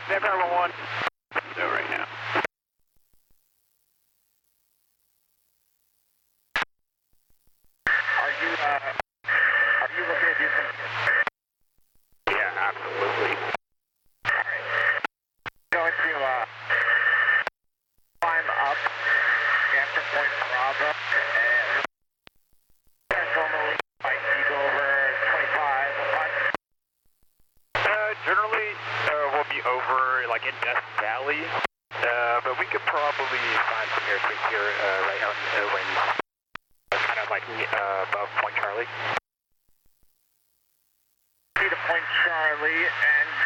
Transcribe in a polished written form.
Vampire 1-1. No, right now. Are you looking to do some? Yeah, absolutely. Alright. Going to climb up after Point Bravo and normally might go over 25. Generally, we'll be over like in Death Valley, but we could probably find some airspace here right out in the wind, kind of like above Point Charlie. To Point Charlie, and